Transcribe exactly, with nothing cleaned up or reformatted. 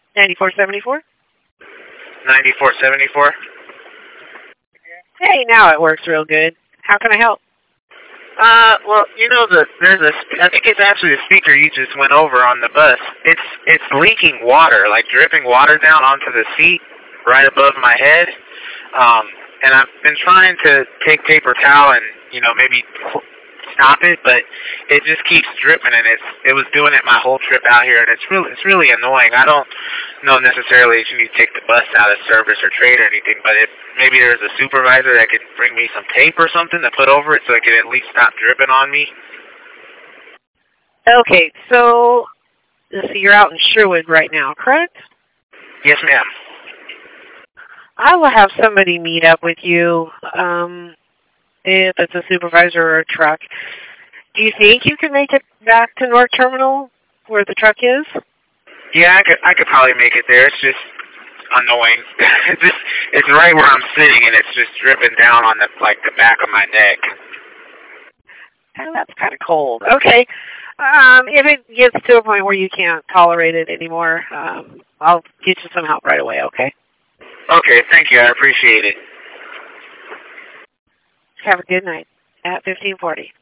ninety-four seventy-four? ninety-four seventy-four. Hey, now it works real good. How can I help? Uh, well, you know, the there's a, I think it's actually the speaker you just went over on the bus. It's it's leaking water, like dripping water down onto the seat right above my head. Um, and I've been trying to take paper towel and, you know, maybe stop it, but it just keeps dripping, and it's it was doing it my whole trip out here, and it's really it's really annoying. I don't know necessarily if you need to take the bus out of service or trade or anything, but if maybe there's a supervisor that could bring me some tape or something to put over it so it can at least stop dripping on me. Okay, so, so you're out in Sherwood right now, correct? Yes, ma'am. I will have somebody meet up with you, um, if it's a supervisor or a truck. Do you think you can make it back to North Terminal, where the truck is? Yeah, I could I could probably make it there. It's just annoying. it's just it's right where I'm sitting, and it's just dripping down on the like the back of my neck. Oh, that's kind of cold. Okay. Um, if it gets to a point where you can't tolerate it anymore, um, I'll get you some help right away, okay? Okay, thank you. I appreciate it. Have a good night at fifteen forty.